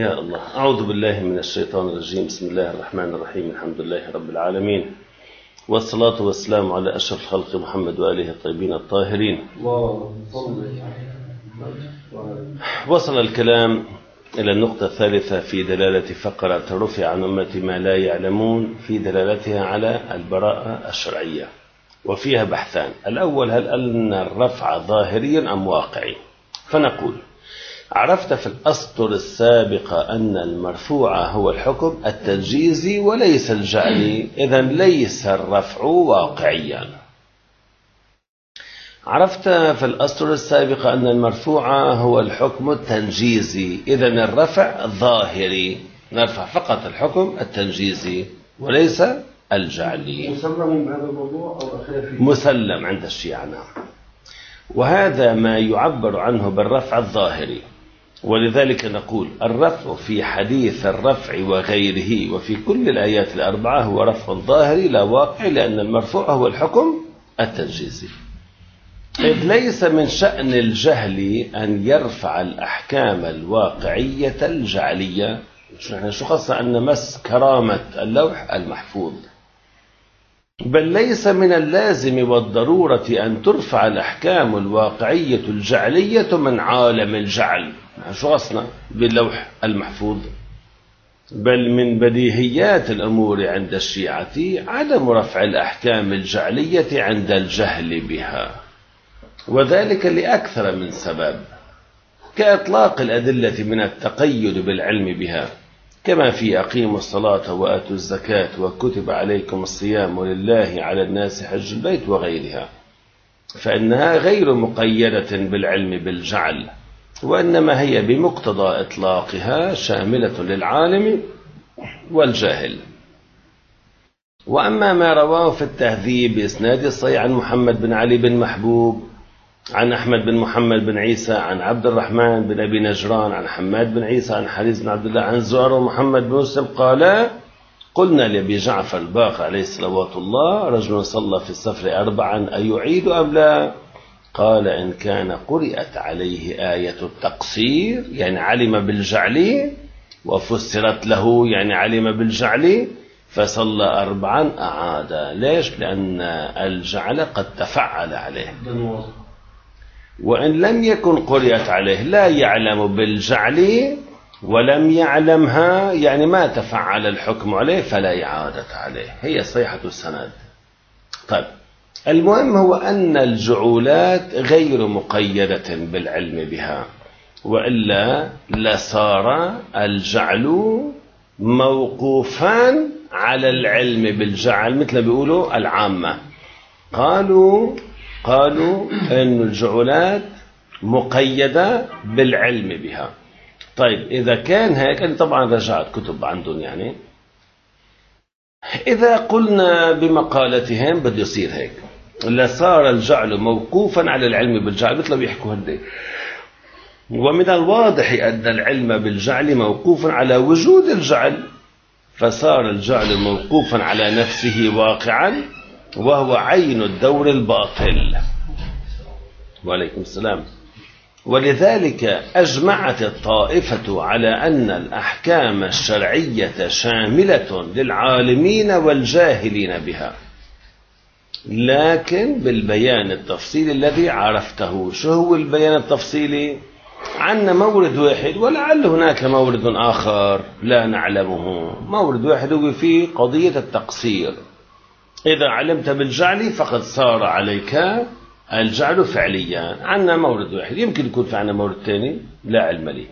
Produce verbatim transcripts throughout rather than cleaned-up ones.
يا الله، أعوذ بالله من الشيطان الرجيم. بسم الله الرحمن الرحيم. الحمد لله رب العالمين، والصلاة والسلام على أشرف الخلق محمد وآله الطيبين الطاهرين. وصل الكلام إلى النقطة الثالثة في دلالة فقرة رفع عن أمة ما لا يعلمون، في دلالتها على البراءة الشرعية، وفيها بحثان. الأول، هل أن الرفع ظاهري أم واقعي؟ فنقول: عرفت في الأسطر السابقة أن المرفوع هو الحكم التنجيزي وليس الجعلي، إذن ليس الرفع واقعيا. عرفت في الأسطر السابقة أن المرفوع هو الحكم التنجيزي، إذن الرفع ظاهري، نرفع فقط الحكم التنجيزي وليس الجعلي. مسلم بهذا الموضوع أو أخلاقي؟ مسلم عند الشيعة، نعم. وهذا ما يعبر عنه بالرفع الظاهري، ولذلك نقول الرفع في حديث الرفع وغيره وفي كل الآيات الأربعة هو رفع ظاهري لا واقعي، لأن المرفوع هو الحكم التنجيزي. إذ ليس من شأن الجهل أن يرفع الأحكام الواقعية الجعلية. نحن شو خاصة أن مس كرامة اللوح المحفوظ، بل ليس من اللازم والضرورة أن ترفع الأحكام الواقعية الجعلية من عالم الجعل. شو قصنا باللوح المحفوظ؟ بل من بديهيات الأمور عند الشيعة عدم رفع الأحكام الجعلية عند الجهل بها، وذلك لأكثر من سبب، كإطلاق الأدلة من التقيد بالعلم بها، كما في أقيموا الصلاة وآتوا الزكاة وكتب عليكم الصيام ولله على الناس حج البيت وغيرها، فإنها غير مقيدة بالعلم بالجعل، وإنما هي بمقتضى إطلاقها شاملة للعالم والجاهل. وأما ما رواه في التهذيب بإسناد الصحيح عن محمد بن علي بن محبوب عن أحمد بن محمد بن عيسى عن عبد الرحمن بن أبي نجران عن حماد بن عيسى عن حريز بن عبد الله عن زهر ومحمد بن مسلم قال: قلنا لأبي جعفر الباقر عليه صلوات الله: رجل صلى في السفر أربعا أيعيد أم لا؟ قال: إن كان قرئت عليه آية التقصير يعني علم بالجعل، وفسرت له يعني علم بالجعل، فصلى أربعا أعاد. ليش؟ لأن الجعل قد تفعل عليه. وإن لم يكن قرئت عليه لا يعلم بالجعل ولم يعلمها، يعني ما تفعل الحكم عليه، فلا إعادة عليه. هي صيحة السند. طيب، المهم هو أن الجعولات غير مقيدة بالعلم بها، وإلا لصار الجعل موقوفا على العلم بالجعل، مثل بيقولوا العامة. قالوا قالوا أن الجعولات مقيدة بالعلم بها. طيب، إذا كان هيك، أنا طبعا رجعت كتب عندهم، يعني إذا قلنا بمقالتهم بده يصير هيك، لصار الجعل موقوفا على العلم بالجعل، مثل بيحكوا هدي. ومن الواضح أن العلم بالجعل موقوف على وجود الجعل، فصار الجعل موقوفا على نفسه واقعا، وهو عين الدور الباطل. وعليكم السلام. ولذلك أجمعت الطائفة على أن الأحكام الشرعية شاملة للعالمين والجاهلين بها، لكن بالبيان التفصيلي الذي عرفته. شو هو البيان التفصيلي؟ عندنا مورد واحد، ولعل هناك مورد آخر لا نعلمه. مورد واحد هو في قضية التقصير. إذا علمت بالجعل فقد صار عليك الجعل فعليا. عندنا مورد واحد، يمكن يكون في عندنا مورد ثاني لا علم لي.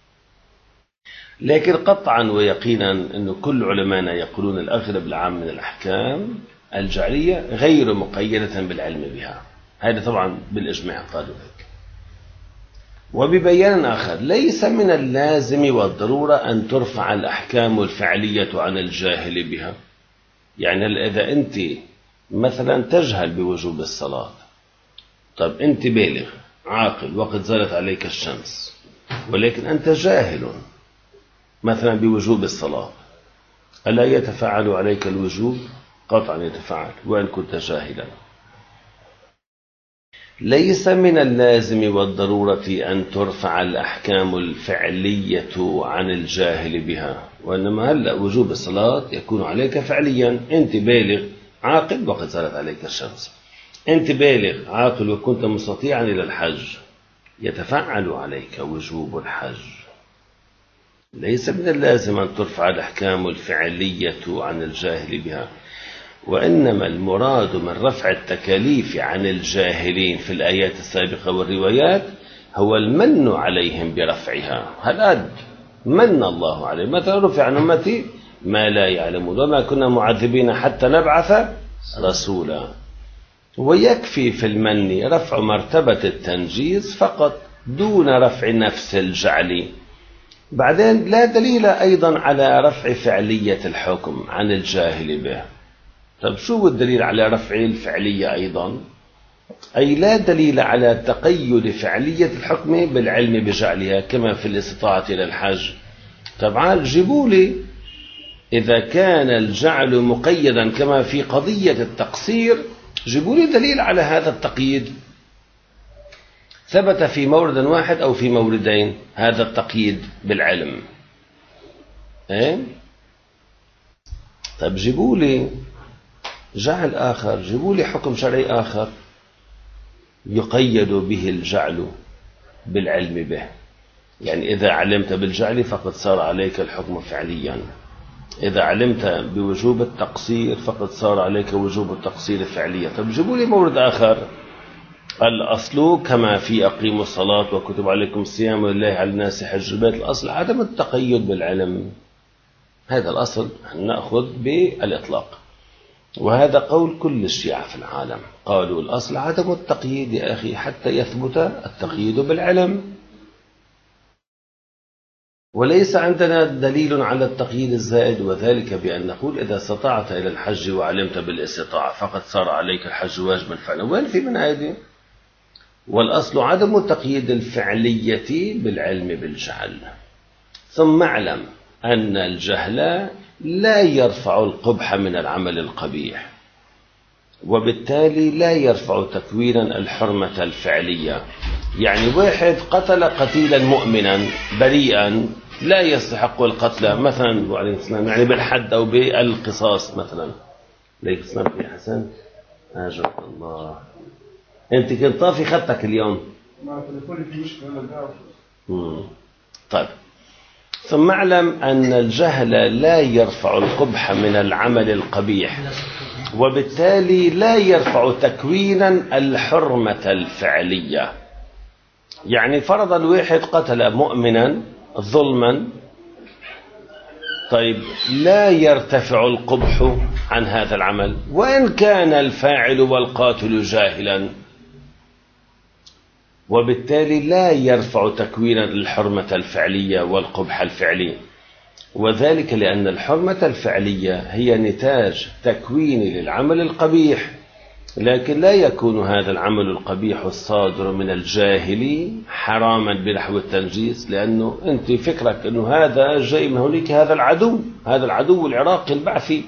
لكن قطعا ويقينا أن كل علماءنا يقولون الأغلب العام من الأحكام الجعلية غير مقيدة بالعلم بها. هذا طبعا بالإجماع قالوا ذلك. وببيان آخر: ليس من اللازم والضرورة أن ترفع الأحكام الفعلية عن الجاهل بها. يعني إذا أنت مثلا تجهل بوجوب الصلاة، طب أنت بالغ عاقل وقد زالت عليك الشمس، ولكن أنت جاهل مثلا بوجوب الصلاة، ألا يتفعل عليك الوجوب؟ قطعا يتفعل وإن كنت جاهلا. ليس من اللازم والضرورة أن ترفع الأحكام الفعلية عن الجاهل بها، وإنما هلأ وجوب الصلاة يكون عليك فعليا. أنت بالغ عاقل وقد زالت عليك الشمس، أنت بالغ عاقل وكنت مستطيعا إلى الحج، يتفعل عليك وجوب الحج. ليس من اللازم أن ترفع الأحكام الفعلية عن الجاهل بها، وإنما المراد من رفع التكاليف عن الجاهلين في الآيات السابقة والروايات هو المن عليهم برفعها. هل من الله عليه مثلا رفع عن أمتي ما لا يعلمون وما كنا معذبين حتى نبعث رسولا. ويكفي في المن رفع مرتبة التنجيز فقط دون رفع نفس الجعل. بعدين لا دليل أيضا على رفع فعلية الحكم عن الجاهل به. طب شو هو الدليل على رفع الفعلية أيضا؟ أي لا دليل على تقيد فعلية الحكم بالعلم بجعلها كما في الاستطاعة إلى الحج. طبعا جيبوا لي إذا كان الجعل مقيدا كما في قضية التقصير، جيبوا لي دليل على هذا التقييد ثبت في مورد واحد أو في موردين هذا التقييد بالعلم. إيه؟ طب جيبوا لي جعل آخر، جيبوا لي حكم شرعي آخر يقيد به الجعل بالعلم به. يعني إذا علمت بالجعل فقد صار عليك الحكم فعليا، إذا علمت بوجوب التقصير فقد صار عليك وجوب التقصير فعليا. طب جيبوا لي مورد آخر الأصل كما في أقيموا الصلاة وكتب عليكم الصيام ولله على الناس حج البيت، الأصل عدم التقيد بالعلم. هذا الأصل نأخذ بالإطلاق، وهذا قول كل الشيعة في العالم، قالوا الأصل عدم التقييد يا أخي حتى يثبت التقييد بالعلم. وليس عندنا دليل على التقييد الزائد، وذلك بأن نقول إذا استطعت إلى الحج وعلمت بالاستطاعة فقد صار عليك الحج واجبا فعلا. وين في من هذه؟ والأصل عدم التقييد الفعلية بالعلم بالجهل. ثم اعلم أن الجهل لا يرفع القبح من العمل القبيح، وبالتالي لا يرفع تكوينا الحرمة الفعلية. يعني واحد قتل قتيلا مؤمنا بريئا لا يستحق القتل مثلا وعليه السلام، يعني بالحد أو بالقصاص مثلا. عليك السلام يا حسن، أجرك الله. أنت كنت طافي خطك اليوم. ما تليفوني في مشكلة أنا بعرف. طيب، ثم اعلم أن الجهل لا يرفع القبح من العمل القبيح، وبالتالي لا يرفع تكوينا الحرمة الفعلية. يعني فرض الواحد قتل مؤمنا ظلما، طيب لا يرتفع القبح عن هذا العمل وإن كان الفاعل والقاتل جاهلا، وبالتالي لا يرفع تكوينا الحرمة الفعلية والقبح الفعلي. وذلك لأن الحرمة الفعلية هي نتاج تكوين للعمل القبيح، لكن لا يكون هذا العمل القبيح الصادر من الجاهل حراما بنحو التنجيس، لأنه أنت فكرك أنه هذا جاي من هناك، هذا العدو، هذا العدو العراقي البعثي.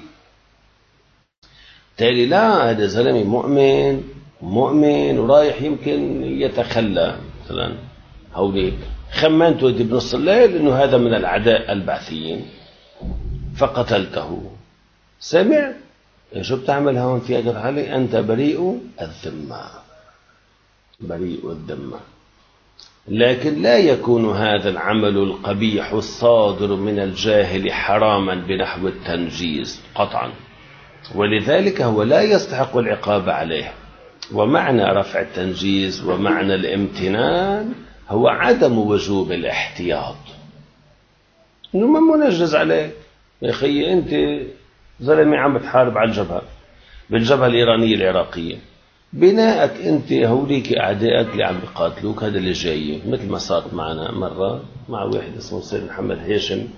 تالي لا، هذا زلمة مؤمن مؤمن ورايح يمكن يتخلى مثلا هونيك، خمنت ودي بنص الليل أنه هذا من الأعداء البعثيين فقتلته. سمع شو بتعمل هون في أجر علي؟ أنت بريء الذمة، بريء الذمة. لكن لا يكون هذا العمل القبيح الصادر من الجاهل حراما بنحو التنجيز قطعا، ولذلك هو لا يستحق العقاب عليه. ومعنى رفع التنجيز ومعنى الامتنان هو عدم وجوب الاحتياط، إنه ما منجز عليك يا أخي، أنت زلمة عم بتحارب على الجبهة بالجبهة الإيرانية العراقية، بناءك أنت هوليك أعدائك اللي عم بيقاتلوك هذا اللي جاي، مثل ما صار معنا مرة مع واحد اسمه سيد محمد هيشم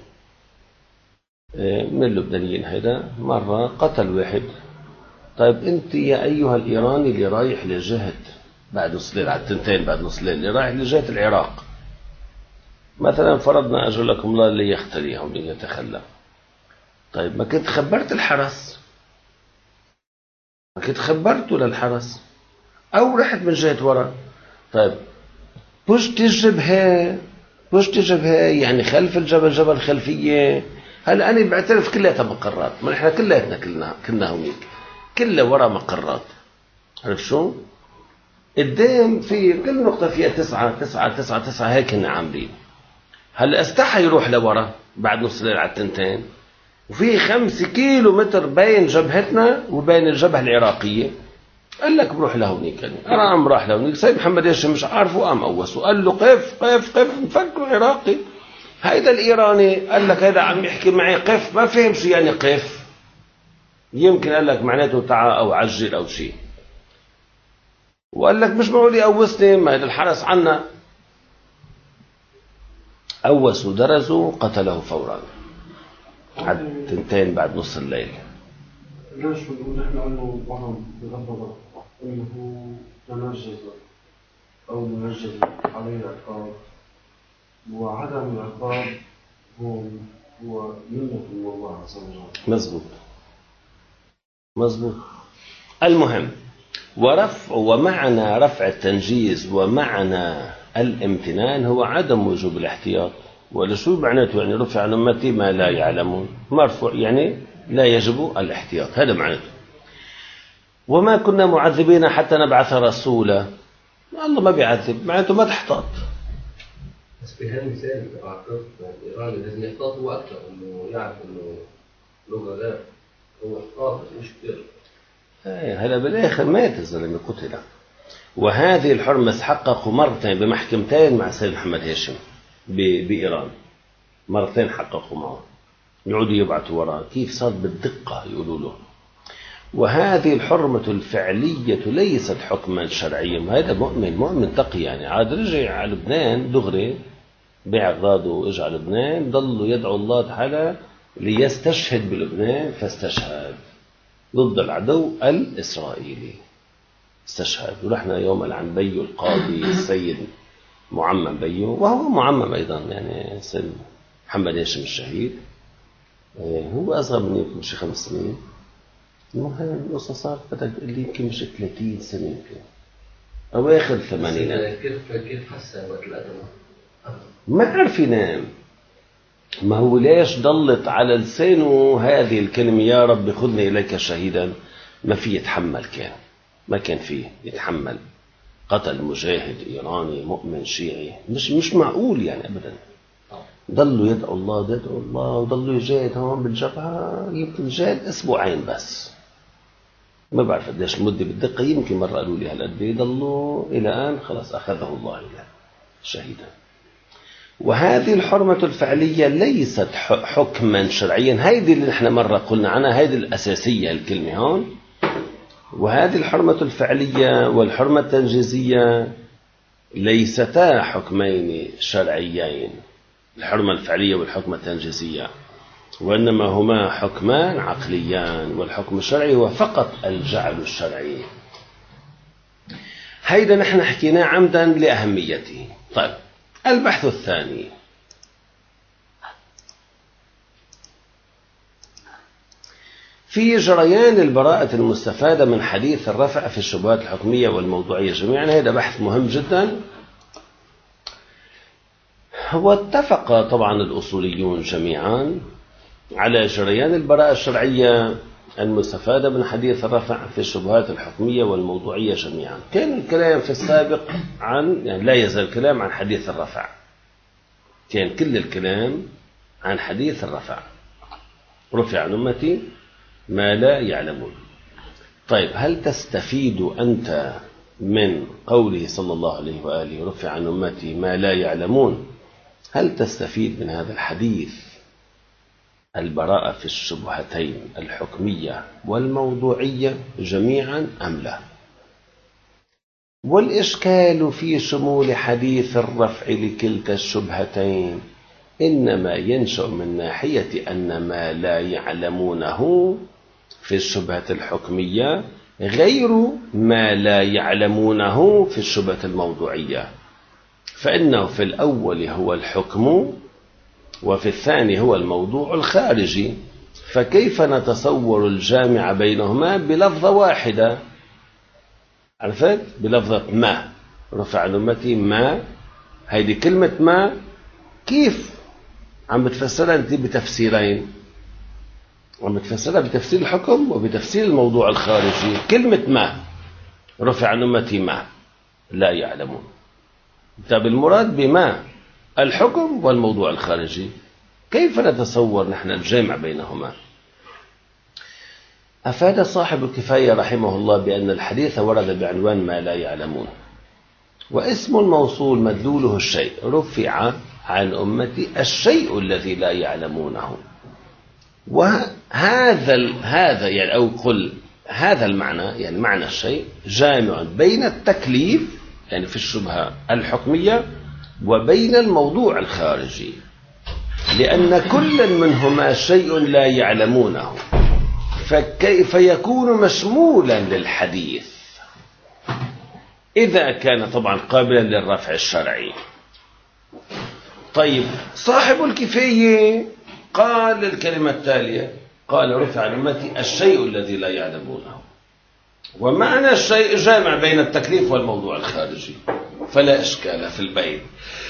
من اللبنانيين، هذا مرة قتل واحد. طيب أنت يا أيها الإيراني اللي رايح لجهة بعد نص ليل على التنتين بعد نص ليل اللي رايح لجهة العراق مثلا، فرضنا أجر لكم الله اللي يختلي أو اللي يتخلى، طيب ما كنت خبرت الحرس، ما كنت خبرته للحرس أو رحت من جهة ورا. طيب بشت الجبهة، بشت الجبهة يعني خلف الجبل، جبل خلفية. هلا أنا بعترف كلها مقرات، ما نحن كلياتنا كلنا كنا هونيك، كلها ورا مقرات. عرفت شو؟ قدام في كل نقطة فيها تسعة تسعة تسعة تسعة، هيك كنا عاملين. هلا استحى يروح لورا بعد نص الليل على التنتين، وفي خمس كيلو متر بين جبهتنا وبين الجبهة العراقية. قال لك بروح لهونيك، يعني قام راح لهونيك. سيد محمد هاشم مش عارفه، قام قوسه قال له قف قف قف، مفكره عراقي. هيدا الإيراني قال لك هيدا عم يحكي معي قف، ما فهم شو يعني قف، يمكن قال لك معناته تعا أو عجل أو شيء. وقال لك مش معقول يقوسني، ما هذا الحرس عنا. قوسوا درزوا قتله فورا على التنتين بعد نص الليل. ليش بنقول نحن انه وهم بالأفضل انه تنجز او منجز عليه العقاب، وعدم العقاب هو هو منة من الله عز وجل. مزبوط مزبوط. المهم، ورفع ومعنى رفع التنجيز ومعنى الامتنان هو عدم وجوب الاحتياط. ولا شو معناته؟ يعني رفع عن أمتي ما لا يعلمون، مرفوع يعني لا يجب الاحتياط، هذا معناته. وما كنا معذبين حتى نبعث رسولا، الله ما بيعذب، معناته ما تحتاط. بس في هذا المثال أعتقد الإيراني لازم يحتاط هو أكثر، إنه يعرف إنه لغة لا هو احتاط مش كثير. ايه هلا بالاخر مات الزلمه، قتل. وهذه الحرمة حققوا مرتين بمحكمتين مع سيد محمد هاشم بإيران، مرتين حققوا معه، يعودوا يبعثوا وراه. كيف صار بالدقة يقولوا له. وهذه الحرمة الفعلية ليست حكما شرعيا. هذا مؤمن مؤمن تقي، يعني عاد رجع على لبنان دغري، بيع أغراضه واجى على لبنان، ضلوا يدعو الله تعالى ليستشهد بلبنان، فاستشهد ضد العدو الإسرائيلي، استشهد. ورحنا يوم عن بيو القاضي السيد معمم بيو، وهو معمم أيضا، يعني سيد محمد هاشم الشهيد، هو أصغر مني يمكن شي خمس سنين. المهم القصة صارت بدك تقول لي يمكن مش ثلاثين سنة، يمكن أواخر الثمانينات. كيف كيف حسن وقت الأدب؟ ما عرف ينام. ما هو ليش ضلت على لسانه هذه الكلمة، يا رب خذني إليك شهيدا؟ ما في يتحمل، كان ما كان فيه يتحمل. قتل مجاهد إيراني مؤمن شيعي، مش مش معقول يعني أبدا. ضلوا يدعو الله يدعو الله، وضلوا يجاهد هون بالجبهة، يمكن جاهد أسبوعين بس، ما بعرف قديش المدة بالدقة، يمكن مرة قالوا لي هالقد. ضلوا إلى الآن خلاص أخذه الله إلى شهيدا. وهذه الحرمة الفعلية ليست حكما شرعيا، هيدي اللي نحن مرة قلنا عنها، هيدي الأساسية الكلمة هون. وهذه الحرمة الفعلية والحرمة التنجيزية ليستا حكمين شرعيين، الحرمة الفعلية والحكمة التنجيزية، وإنما هما حكمان عقليان، والحكم الشرعي هو فقط الجعل الشرعي. هيدا نحن حكيناه عمدا لأهميته. طيب البحث الثاني، في جريان البراءة المستفادة من حديث الرفع في الشبهات الحكمية والموضوعية جميعا. هذا بحث مهم جدا. واتفق طبعا الأصوليون جميعا على جريان البراءة الشرعية المستفادة من حديث الرفع في الشبهات الحكمية والموضوعية جميعا. كان الكلام في السابق عن، يعني لا يزال الكلام عن حديث الرفع، كان كل الكلام عن حديث الرفع، رفع عن أمتي ما لا يعلمون. طيب هل تستفيد أنت من قوله صلى الله عليه وآله رفع عن أمتي ما لا يعلمون؟ هل تستفيد من هذا الحديث البراءة في الشبهتين الحكمية والموضوعية جميعا أم لا؟ والإشكال في شمول حديث الرفع لكلتا الشبهتين إنما ينشأ من ناحية أن ما لا يعلمونه في الشبهة الحكمية غير ما لا يعلمونه في الشبهة الموضوعية، فإنه في الأول هو الحكم وفي الثاني هو الموضوع الخارجي، فكيف نتصور الجامع بينهما بلفظة واحدة؟ عرفت؟ بلفظة ما، رفع عن أمتي ما. هيدي كلمة ما كيف عم بتفسرها أنت بتفسيرين؟ عم بتفسرها بتفسير الحكم وبتفسير الموضوع الخارجي. كلمة ما، رفع عن أمتي ما لا يعلمون. طيب المراد بما الحكم والموضوع الخارجي، كيف نتصور نحن الجمع بينهما؟ أفاد صاحب الكفاية رحمه الله بأن الحديث ورد بعنوان ما لا يعلمون، واسم الموصول مدلوله الشيء، رفع عن أمتي الشيء الذي لا يعلمونه. وهذا هذا يعني أو قل هذا المعنى، يعني معنى الشيء جامع بين التكليف يعني في الشبهة الحكمية وبين الموضوع الخارجي، لأن كل منهما شيء لا يعلمونه، فكيف يكون مشمولا للحديث إذا كان طبعا قابلا للرفع الشرعي. طيب صاحب الكفاية قال الكلمة التالية، قال رفع عن أمتي الشيء الذي لا يعلمونه، ومعنى الشيء جامع بين التكليف والموضوع الخارجي، فلا إشكال في البين.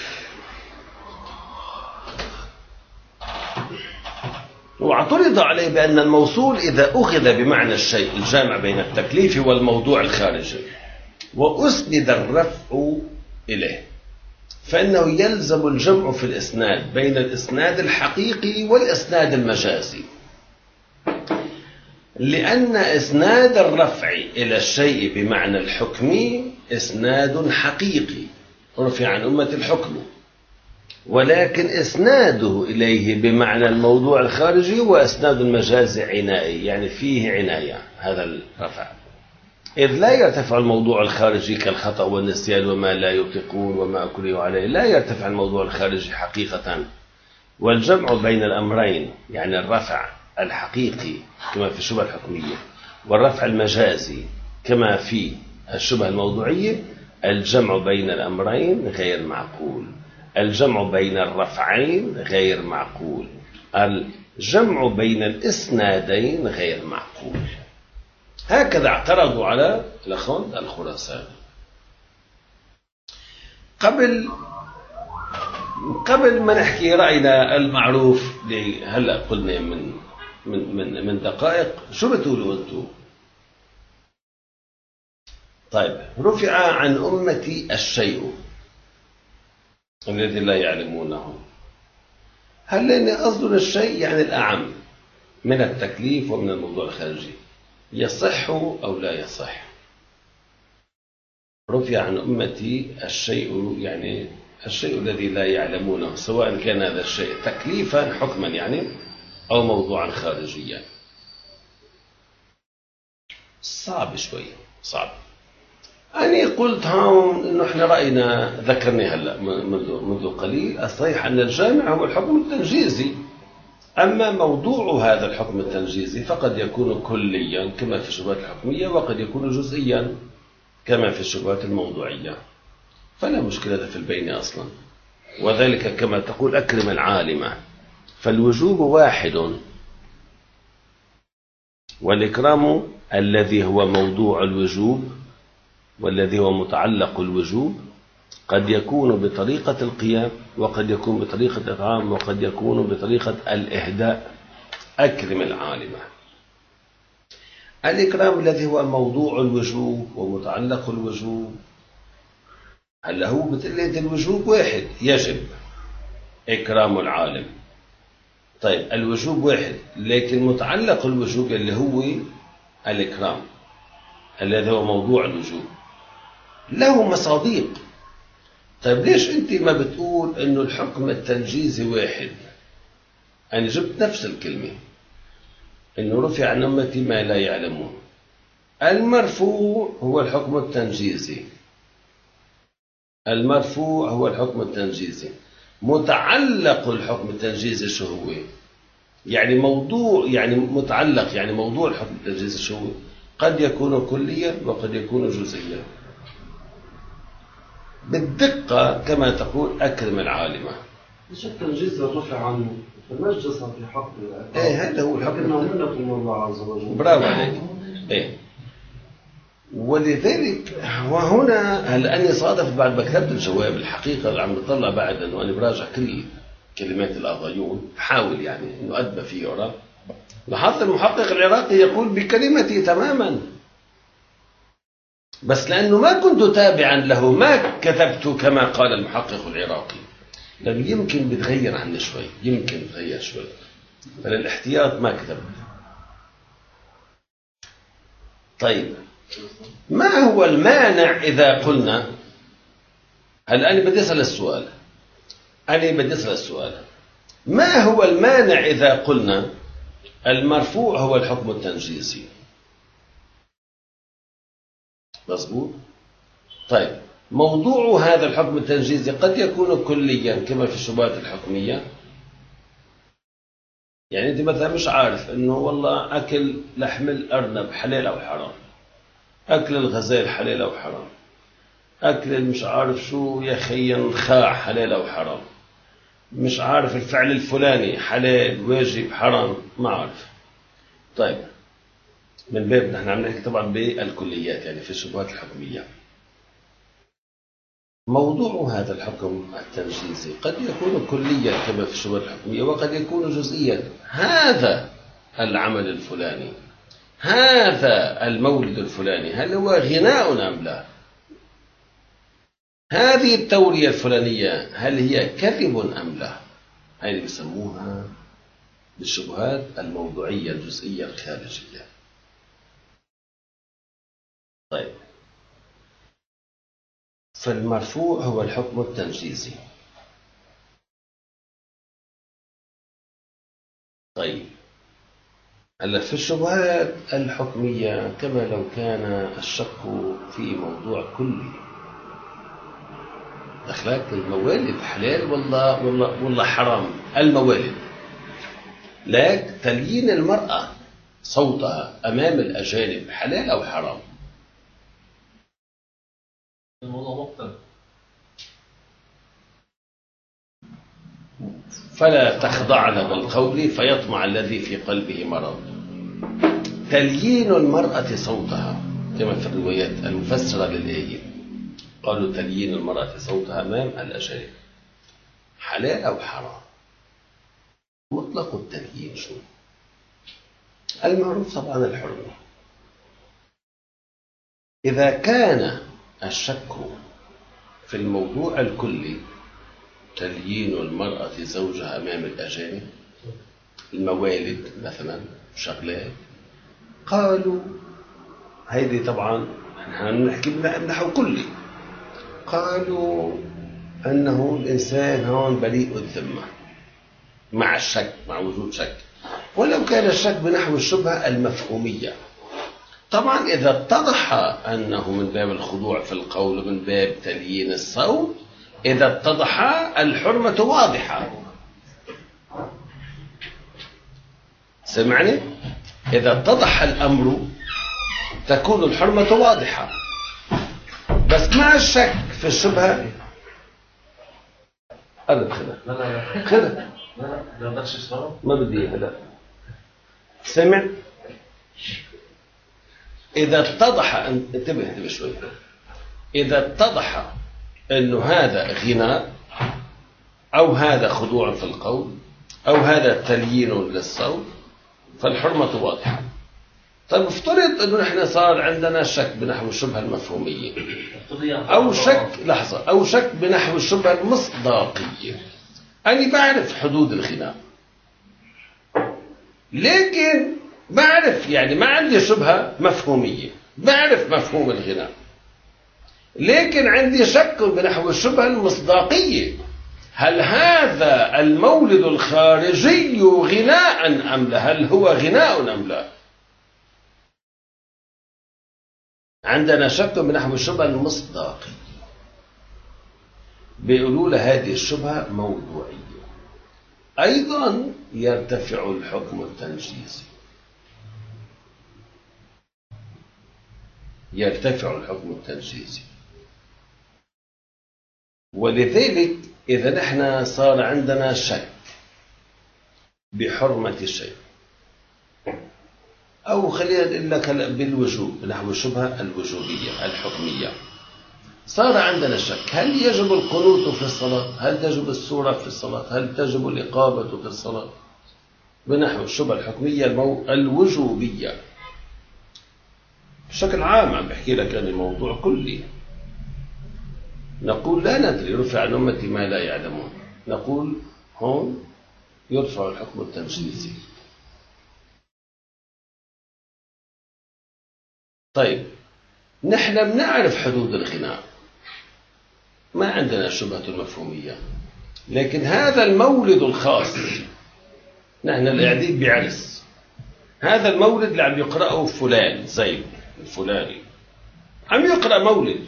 واعترض عليه بأن الموصول إذا أخذ بمعنى الشيء الجامع بين التكليف والموضوع الخارجي وأسند الرفع إليه فإنه يلزم الجمع في الإسناد بين الإسناد الحقيقي والإسناد المجازي، لأن إسناد الرفع إلى الشيء بمعنى الحكمي إسناد حقيقي، رفع عن أمة الحكم، ولكن إسناده إليه بمعنى الموضوع الخارجي وإسناد المجاز عنائي، يعني فيه عناية هذا الرفع، إذ لا يرتفع الموضوع الخارجي كالخطأ والنسيان وما لا يطيقون وما أكره عليه، لا يرتفع الموضوع الخارجي حقيقة. والجمع بين الأمرين يعني الرفع الحقيقي كما في الشبهة الحكمية والرفع المجازي كما في الشبهة الموضوعية، الجمع بين الأمرين غير معقول، الجمع بين الرفعين غير معقول، الجمع بين الإسنادين غير معقول. هكذا اعترضوا على الأخوان الخراساني. قبل قبل ما نحكي رأينا المعروف هلا قلنا من من من من دقائق، شو بتقولوا انتم؟ طيب رفع عن أمتي الشيء الذي لا يعلمونه، هل لأن قصدنا الشيء يعني الأعم من التكليف ومن الموضوع الخارجي، يصح أو لا يصح؟ رفع عن أمتي الشيء يعني الشيء الذي لا يعلمونه، سواء كان هذا الشيء تكليفا حكما يعني أو موضوعا خارجيا. صعب شوي، صعب. أنا قلت هون إنه إحنا رأينا ذكرني هلا منذ منذ قليل الصحيح أن الجامع هو الحكم التنجيزي، أما موضوع هذا الحكم التنجيزي فقد يكون كليا كما في الشبهات الحكمية، وقد يكون جزئيا كما في الشبهات الموضوعية، فلا مشكلة في البين أصلا، وذلك كما تقول أكرم العالمة، فالوجوب واحد، والإكرام الذي هو موضوع الوجوب والذي هو متعلق الوجوب قد يكون بطريقة القيام، وقد يكون بطريقة الإطعام، وقد يكون بطريقة الإهداء. أكرم العالمة. الإكرام الذي هو موضوع الوجوب ومتعلق الوجوب، هلا هو بتقلد الوجوب واحد، يجب إكرام العالم. طيب الوجوب واحد، لكن متعلق الوجوب اللي هو الإكرام الذي هو موضوع الوجوب له مصادق. طيب ليش أنت ما بتقول إنه الحكم التنجيزي واحد؟ أنا جبت نفس الكلمة، إنه رفع عن أمتي ما لا يعلمون. المرفوع هو الحكم التنجيزي، المرفوع هو الحكم التنجيزي. متعلق الحكم التنجيزي شو هو؟ يعني موضوع، يعني متعلق، يعني موضوع الحكم التنجيزي شو هو؟ قد يكون كليا وقد يكون جزئيا بالدقة كما تقول أكرم العالمة. مش التنجيز رفع عنه، فنجس في حق الله. إيه هذا هو الحكم. إنه منة من الله عز وجل. برافو عليك. إيه ولذلك وهنا هل أني صادف بعد ما كتبت الجواب الحقيقة اللي عم بطلع بعد أنه أنا براجع كل كلمات الآغايون حاول يعني أنه قد ما فيه وراه لاحظت المحقق العراقي يقول بكلمتي تماما، بس لأنه ما كنت تابعا له ما كتبت كما قال المحقق العراقي، لأنه يمكن بتغير عني شوي يمكن بتغير شوي، فللاحتياط ما كتبت. طيب ما هو المانع إذا قلنا هل أنا بدي أسأل السؤال أنا بدي أسأل السؤال ما هو المانع إذا قلنا المرفوع هو الحكم التنجيزي؟ مظبوط. طيب موضوع هذا الحكم التنجيزي قد يكون كليا كما في الشبهات الحكمية، يعني أنت مثلا مش عارف إنه والله أكل لحم الأرنب حلال أو حرام، أكل الغزال حلال أو حرام، أكل مش عارف شو يا خي الخاع حلال أو حرام، مش عارف الفعل الفلاني حلال واجب حرام ما عارف. طيب من باب نحن عم نحكي طبعا بالكليات يعني في الشبهات الحكمية، موضوع هذا الحكم التنجيزي قد يكون كليا كما في الشبهات الحكمية وقد يكون جزئيا. هذا العمل الفلاني هذا المولد الفلاني هل هو غناء أم لا؟ هذه التورية الفلانية هل هي كذب أم لا؟ هذه اللي بيسموها بالشبهات الموضوعية الجزئية الخارجية. طيب فالمرفوع هو الحكم التنجيزي. طيب هلا في الشبهات الحكمية كما لو كان الشك في موضوع كلي، أخلاق الموالد حلال والله والله والله حرام الموالد، لكن تليين المرأة صوتها أمام الأجانب حلال أو حرام؟ الموضوع مختلف. فلا تخضعن بالقول فيطمع الذي في قلبه مرض. تليين المرأة صوتها كما في الروايات المفسرة للآية قالوا تليين المرأة صوتها أمام الأجانب حلال أو حرام؟ مطلق التليين شو؟ المعروف طبعا الحرمة. إذا كان الشك في الموضوع الكلي تليين المرأة زوجها أمام الأجانب الموالد مثلا شغلات، قالوا هيدي طبعا نحن نحكي بنحو كلي، قالوا أنه الإنسان هون بريء الذمة مع الشك مع وجود شك، ولو كان الشك بنحو الشبهة المفهومية. طبعا إذا اتضح أنه من باب الخضوع في القول ومن باب تليين الصوت، إذا اتضح الحرمة واضحة. سمعني؟ إذا اتضح الأمر تكون الحرمة واضحة، بس مع الشك في الشبهة قرب خذها لا لا لا خذها لا لا بدكش تشرب؟ ما بدي إياها لا. سمع؟ إذا اتضح انتبه انتبه شوي، إذا اتضح أنه هذا غناء أو هذا خضوع في القول أو هذا تليين للصوت فالحرمة واضحة. طيب افترض أنه نحن صار عندنا شك بنحو الشبهة المفهومية أو شك لحظة أو شك بنحو الشبهة المصداقية. أنا بعرف حدود الغناء لكن بعرف يعني ما عندي شبهة مفهومية، بعرف مفهوم الغناء لكن عندي شك بنحو الشبهة المصداقية. هل هذا المولد الخارجي غناء أم لا؟ هل هو غناء أم لا؟ عندنا شك بنحو الشبهة المصداقية، بيقولوا له هذه الشبهة موضوعية. أيضا يرتفع الحكم التنجيزي، يرتفع الحكم التنجيزي. ولذلك إذا نحن صار عندنا شك بحرمة شيء أو خلينا نقول لك هلا بالوجوب نحو الشبهة الوجوبية الحكمية. صار عندنا شك، هل يجب القنوت في الصلاة؟ هل تجب السورة في الصلاة؟ هل تجب الإقامة في الصلاة؟ بنحو الشبهة الحكمية المو... الوجوبية بشكل عام. عم بحكي لك عن الموضوع كلي. نقول لا ندري، رفع عن أمتي ما لا يعلمون. نقول هون يرفع الحكم التنجيزي. طيب نحن بنعرف حدود الغناء، ما عندنا شبهة المفهومية، لكن هذا المولد الخاص، نحن القاعدين بعرس، هذا المولد اللي عم يقرأه فلان زيد الفلاني، عم يقرأ مولد،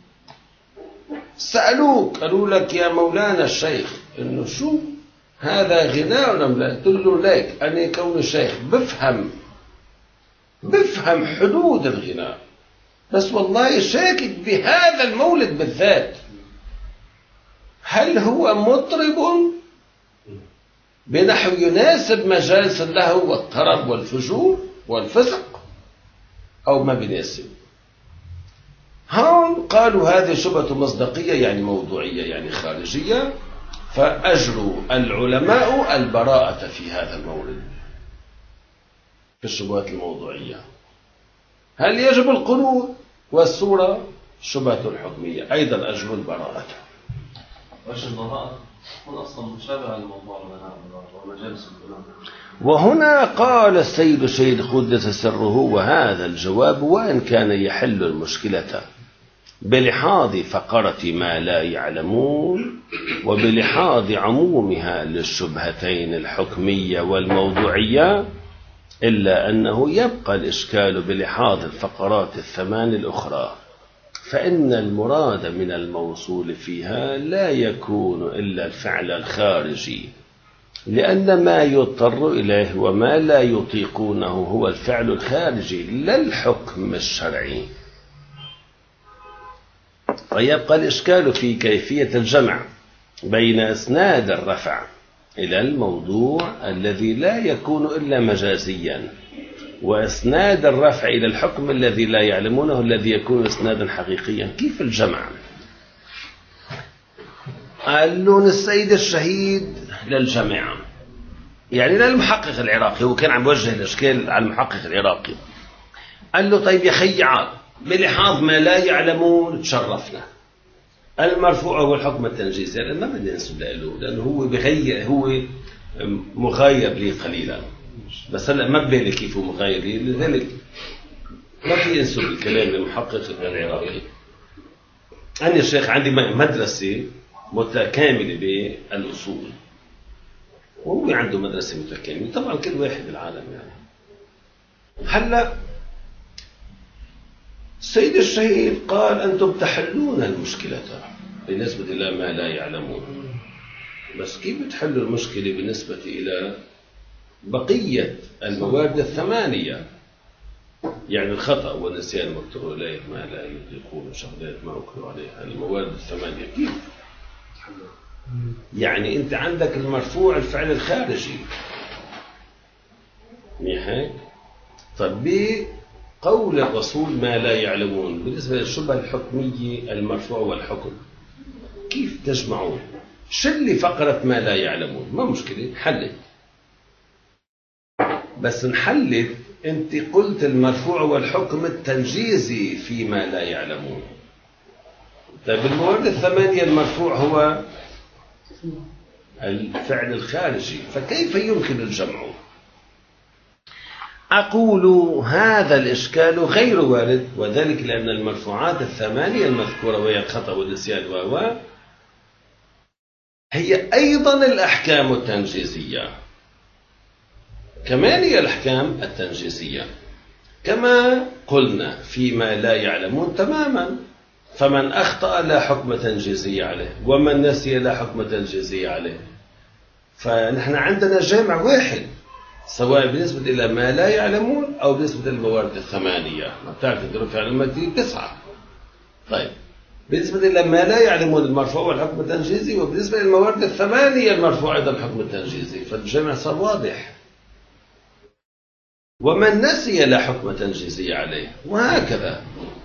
سألوك قالوا لك يا مولانا الشيخ إنه شو هذا غناء أم لا؟ قلت له ليك أنا كون الشيخ بفهم بفهم حدود الغناء، بس والله شاكك بهذا المولد بالذات، هل هو مطرب بنحو يناسب مجالس اللهو والطرب والفجور والفسق أو ما بيناسب؟ هون قالوا هذه شبهة مصداقية، يعني موضوعية، يعني خارجية، فأجروا العلماء البراءة في هذا المورد في الشبهات الموضوعية. هل يجب القنوت والسورة؟ شبهة الحكمية أيضا أجروا البراءة. وش البراءة؟ تكون أصلا مشابهة لموضوع الغناء ومجالس الغناء. وهنا قال السيد الشهيد قدس سره، وهذا الجواب وإن كان يحل المشكلة بلحاظ فقرة ما لا يعلمون وبلحاظ عمومها للشبهتين الحكمية والموضوعية، إلا أنه يبقى الإشكال بلحاظ الفقرات الثمان الأخرى، فإن المراد من الموصول فيها لا يكون إلا الفعل الخارجي، لأن ما يضطر إليه وما لا يطيقونه هو الفعل الخارجي لا الحكم الشرعي. فيبقى الإشكال في كيفية الجمع بين إسناد الرفع إلى الموضوع الذي لا يكون إلا مجازيا، وإسناد الرفع إلى الحكم الذي لا يعلمونه الذي يكون إسنادا حقيقيا. كيف الجمع؟ قال له السيد الشهيد للجمع، يعني للمحقق العراقي، هو كان عم يوجه الإشكال على المحقق العراقي. قال له طيب يا خيعان، بلحاظ ما لا يعلمون تشرفنا، المرفوع هو الحكم التنجيزي، لأن ما بدنا ننسب له، لأنه هو بغير، هو مغاير لي قليلا، بس هلا ما ببالي كيف هو مغاير لي، لذلك ما في ينسب الكلام للمحقق العراقي. أنا الشيخ عندي مدرسة متكاملة بالأصول، وهو عنده مدرسة متكاملة، طبعا كل واحد بالعالم يعني. هلا السيد الشهيد قال أنتم تحلون المشكلة بالنسبة إلى ما لا يعلمون، بس كيف تحلوا المشكلة بالنسبة إلى بقية الموارد الثمانية، يعني الخطأ والنسيان المكتوب إليه ما لا يطيقون شغلات ما أكلوا عليها، الموارد الثمانية كيف؟ يعني أنت عندك المرفوع الفعل الخارجي، مش هيك؟ طب بقول الرسول ما لا يعلمون بالنسبة للشبهة الحكمية المرفوع والحكم، كيف تجمعون؟ شل فقرة ما لا يعلمون، ما مشكلة، حلت. بس نحلت، أنت قلت المرفوع والحكم التنجيزي فيما لا يعلمون. طيب الموارد الثمانية المرفوع هو الفعل الخارجي، فكيف يمكن الجمع؟ أقول هذا الإشكال غير وارد، وذلك لأن المرفوعات الثمانية المذكورة وهي الخطأ والنسيان و هي أيضا الأحكام التنجيزية، كمان هي الأحكام التنجيزية كما قلنا فيما لا يعلمون تماما. فمن أخطأ لا حكم تنجيزي عليه، ومن نسي لا حكم تنجيزي عليه. فنحن عندنا جامع واحد، سواء بالنسبة إلى ما لا يعلمون أو بالنسبة للموارد الثمانية. ما بتعرف الظروف على المادي تسعة. طيب بالنسبة إلى ما لا يعلمون المرفوع والحكم التنجيزي، وبالنسبة للموارد الثمانية المرفوع أيضا الحكم التنجيزي، فالجامع صار واضح. ومن نسي لا حكم تنجيزي عليه، وهكذا.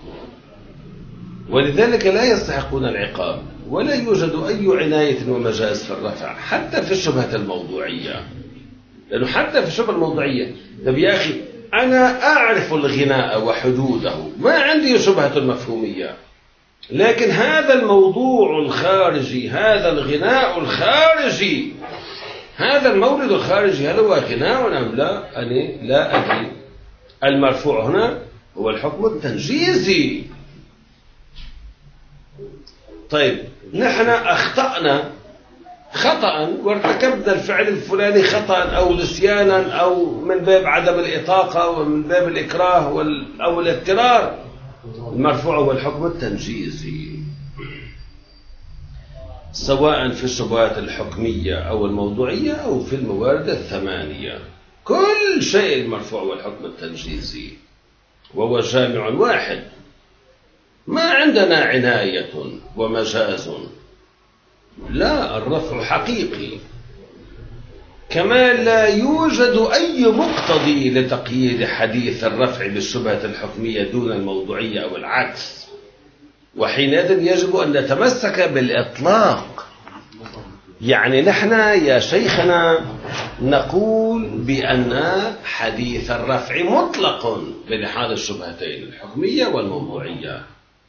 ولذلك لا يستحقون العقاب، ولا يوجد أي عناية ومجاز في الرفع حتى في الشبهة الموضوعية. لأنه حتى في الشبهة الموضوعية، طب يا أخي أنا أعرف الغناء وحدوده، ما عندي شبهة مفهومية، لكن هذا الموضوع الخارجي، هذا الغناء الخارجي، هذا المولد الخارجي، هل هو غناء أم لا؟ أنا لا أدري. المرفوع هنا هو الحكم التنجيزي. طيب نحن أخطأنا خطأ وارتكبنا الفعل الفلاني خطأ أو نسيانا أو من باب عدم الإطاقة ومن باب الإكراه أو الاضطرار، المرفوع هو الحكم التنجيزي، سواء في الشبهات الحكمية أو الموضوعية أو في الموارد الثمانية. كل شيء المرفوع هو الحكم التنجيزي، وهو جامع واحد. ما عندنا عناية ومجاز، لا، الرفع حقيقي. كما لا يوجد أي مقتضي لتقييد حديث الرفع بالشبهة الحكمية دون الموضوعية أو العكس، وحينئذ يجب أن نتمسك بالإطلاق. يعني نحن يا شيخنا نقول بأن حديث الرفع مطلق بلحاظ الشبهتين الحكمية والموضوعية،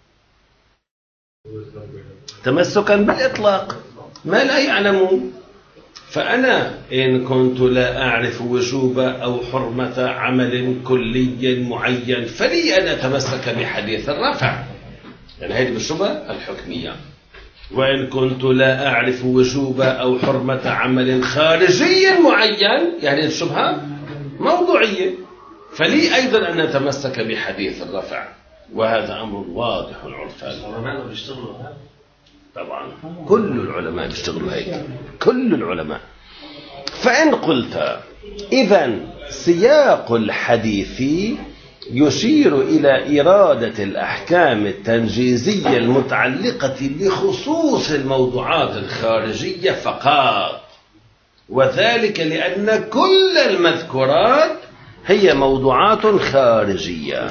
تمسكا بالإطلاق، ما لا يعلمون. فأنا إن كنت لا أعرف وجوب أو حرمة عمل كلي معين فلي أن أتمسك بحديث الرفع، يعني هذه بالشبهة الحكمية. وإن كنت لا أعرف وجوب أو حرمة عمل خارجي معين، يعني الشبهة موضوعية، فلي أيضا أن نتمسك بحديث الرفع، وهذا أمر واضح عرفان. العلماء بيشتغلوا طبعا كل العلماء بيشتغلوا هيك، كل العلماء. فإن قلت إذن سياق الحديث يشير إلى إرادة الأحكام التنجيزية المتعلقة بخصوص الموضوعات الخارجية فقط، وذلك لأن كل المذكورات هي موضوعات خارجية.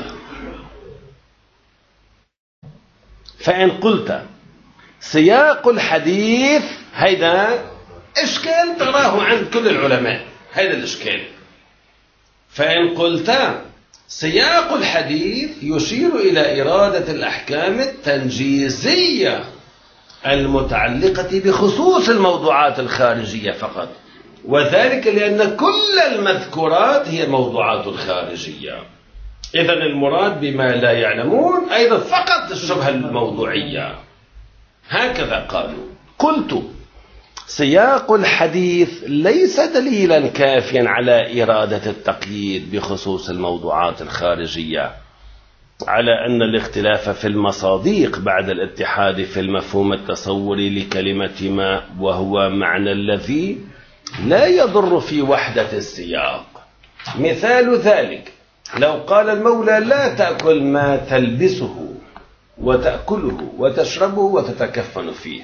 فإن قلت سياق الحديث، هذا إشكال تراه عند كل العلماء، هذا الإشكال. فإن قلت سياق الحديث يشير إلى إرادة الأحكام التنجيزية المتعلقة بخصوص الموضوعات الخارجية فقط، وذلك لأن كل المذكورات هي موضوعات خارجية. إذن المراد بما لا يعلمون أيضا فقط الشبهة الموضوعية، هكذا قالوا. قلت سياق الحديث ليس دليلا كافيا على إرادة التقييد بخصوص الموضوعات الخارجية، على أن الاختلاف في المصاديق بعد الاتحاد في المفهوم التصوري لكلمة ما، وهو معنى الذي لا يضر في وحدة السياق. مثال ذلك لو قال المولى لا تأكل ما تلبسه وتأكله وتشربه وتتكفن فيه،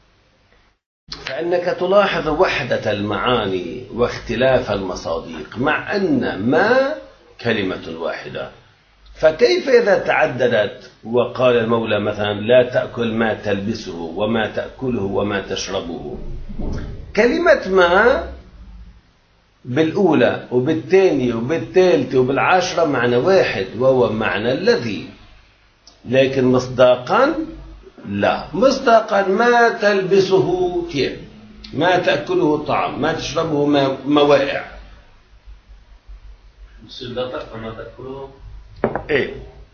فإنك تلاحظ وحدة المعاني واختلاف المصاديق مع أن ما كلمة واحدة. فكيف إذا تعددت وقال المولى مثلا لا تأكل ما تلبسه وما تأكله وما تشربه، كلمة ما بالأولى وبالثانية وبالثالثة وبالعاشرة معنى واحد وهو معنى الذي، لكن مصداقا لا، مصداقا ما تلبسه ثياب، ما تأكله الطعام، ما تشربه موائع. لا تأكل ما تأكله. إيه.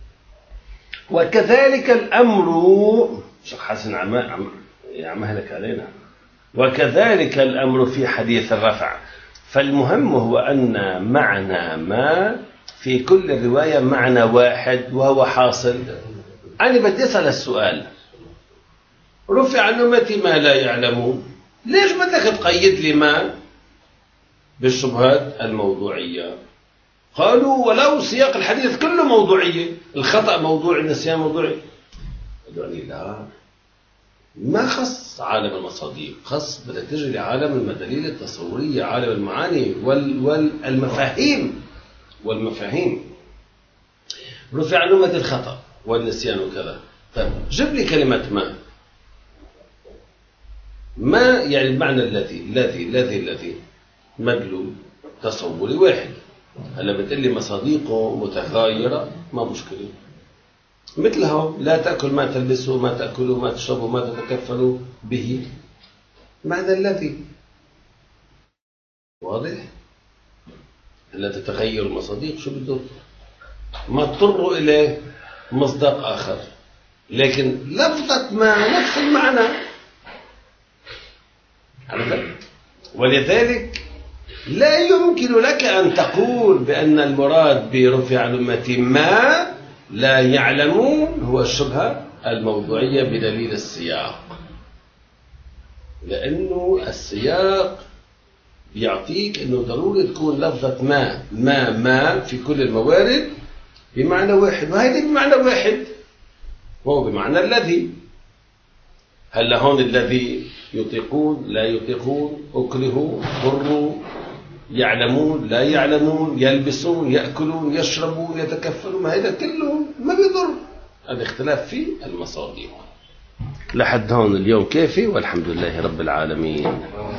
وكذلك الأمر، شيخ حسن عم يعمهلك علينا، وكذلك الأمر في حديث الرفع. فالمهم هو أن معنى ما في كل رواية معنى واحد وهو حاصل. أنا بدي أسأل السؤال، رفع عن أمتي ما لا يعلمون، ليش بدك تقيد لي ما بالشبهات الموضوعية؟ قالوا ولو سياق الحديث كله موضوعية، الخطأ موضوعي، النسيان موضوعي. قالوا لا، ما خص عالم المصاديق، خص بدك تجي لعالم المدليل التصورية، عالم المعاني والمفاهيم، والمفاهيم. رفع عن أمة الخطأ والنسيان وكذا. طيب جيب لي كلمة ما. ما يعني المعنى الذي الذي الذي الذي مدلول تصوري واحد. هلا بتقول لي مصاديقه متغايرة ما مشكلة. مثلها لا تأكل ما تلبسه، ما تأكله، ما تشربه، ما تتكفل به. ماذا الذي؟ واضح؟ لا تتغير المصاديق شو بده؟ ما اضطروا إلى مصداق آخر، لكن لفظة ما نفس المعنى. عرفت؟ ولذلك لا يمكن لك أن تقول بأن المراد برفع عن أمتي ما لا يعلمون هو الشبهة الموضوعية بدليل السياق، لأنه السياق يعطيك أنه ضروري تكون لفظة ما ما ما في كل الموارد بمعنى واحد، وهذه بمعنى واحد وهو بمعنى الذي. هل هون الذي يطيقون لا يطيقون، أكلهوا ضروا، يعلمون لا يعلمون، يلبسون يأكلون يشربون يتكفلون، ما هذا كله ما بيضر. هذا اختلاف في المصادر. لحد هون اليوم كافي، والحمد لله رب العالمين.